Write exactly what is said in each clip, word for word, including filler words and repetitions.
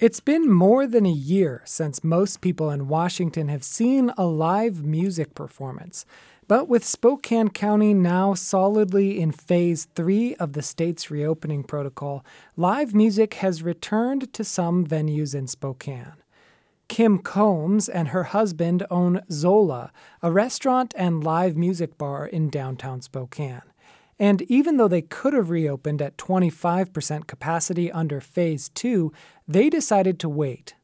It's been more than a year since most people in Washington have seen a live music performance. But with Spokane County now solidly in phase three of the state's reopening protocol, live music has returned to some venues in Spokane. Kim Combs and her husband own Zola, a restaurant and live music bar in downtown Spokane. And even though they could have reopened at twenty-five percent capacity under phase two, they decided to wait.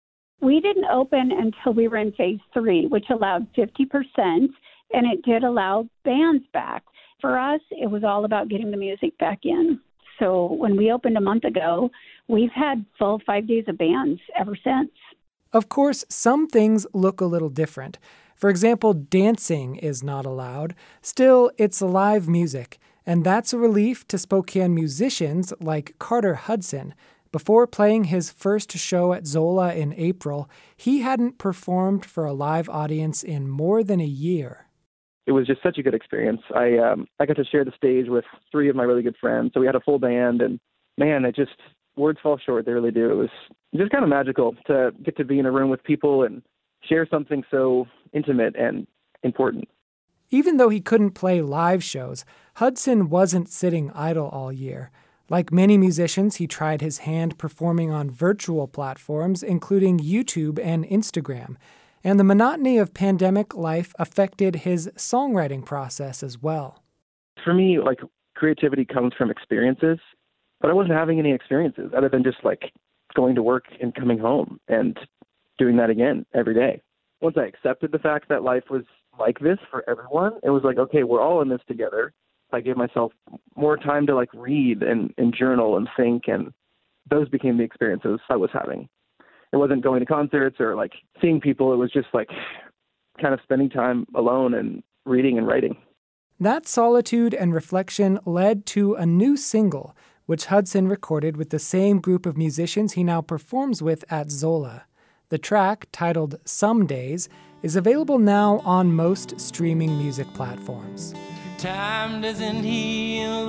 We didn't open until we were in phase three, which allowed fifty percent, and it did allow bands back. For us, it was all about getting the music back in. So when we opened a month ago, we've had full five days of bands ever since. Of course, some things look a little different. For example, dancing is not allowed. Still, it's live music, and that's a relief to Spokane musicians like Carter Hudson. Before playing his first show at Zola in April, he hadn't performed for a live audience in more than a year. It was just such a good experience. I um, I got to share the stage with three of my really good friends, so we had a full band, and man, it just, words fall short, they really do. It was just kind of magical to get to be in a room with people and share something so intimate and important. Even though he couldn't play live shows, Hudson wasn't sitting idle all year. Like many musicians, he tried his hand performing on virtual platforms, including YouTube and Instagram. And the monotony of pandemic life affected his songwriting process as well. For me, like, creativity comes from experiences, but I wasn't having any experiences other than just like going to work and coming home and doing that again every day. Once I accepted the fact that life was like this for everyone, it was like, okay, we're all in this together. I gave myself more time to like read and, and journal and think, and those became the experiences I was having. It wasn't going to concerts or like seeing people. It was just like kind of spending time alone and reading and writing. That solitude and reflection led to a new single, which Hudson recorded with the same group of musicians he now performs with at Zola. The track, titled Some Days, is available now on most streaming music platforms. Time doesn't heal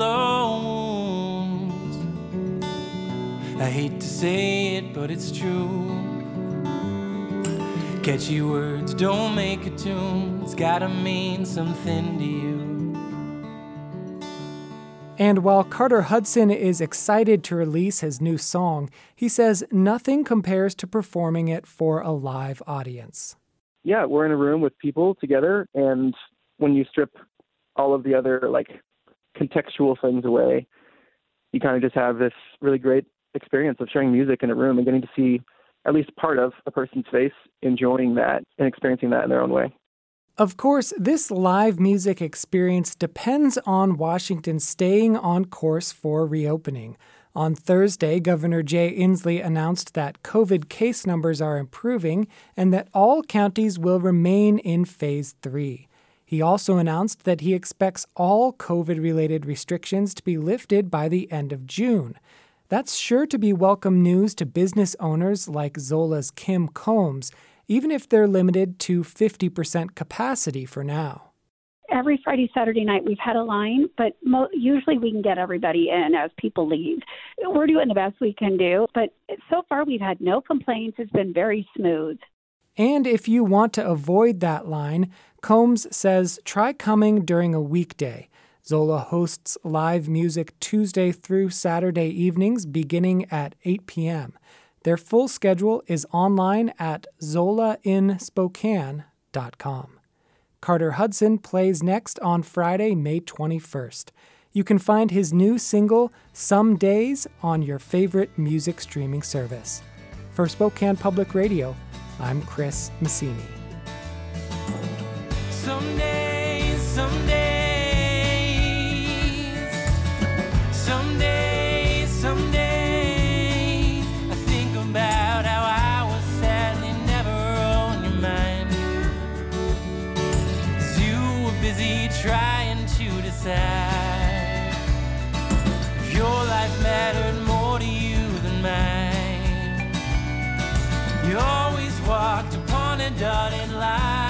wounds. I hate to say it, but it's true. Catchy words don't make a tune. It's gotta mean something to you. And while Carter Hudson is excited to release his new song, he says nothing compares to performing it for a live audience. Yeah, we're in a room with people together, and when you strip all of the other like contextual things away, you kind of just have this really great experience of sharing music in a room and getting to see at least part of a person's face enjoying that and experiencing that in their own way. Of course, this live music experience depends on Washington staying on course for reopening. On Thursday, Governor Jay Inslee announced that COVID case numbers are improving and that all counties will remain in phase three. He also announced that he expects all COVID-related restrictions to be lifted by the end of June. That's sure to be welcome news to business owners like Zola's Kim Combs, even if they're limited to fifty percent capacity for now. Every Friday, Saturday night, we've had a line, but mo- usually we can get everybody in as people leave. We're doing the best we can do, but so far we've had no complaints. It's been very smooth. And if you want to avoid that line, Combs says try coming during a weekday. Zola hosts live music Tuesday through Saturday evenings beginning at eight p.m. Their full schedule is online at zola in spokane dot com. Carter Hudson plays next on Friday, May twenty-first. You can find his new single, Some Days, on your favorite music streaming service. For Spokane Public Radio, I'm Chris Messini. Some days, some days, some days, some days. About how I was sadly never on your mind, 'cause you were busy trying to decide if your life mattered more to you than mine. You always walked upon a dotted line.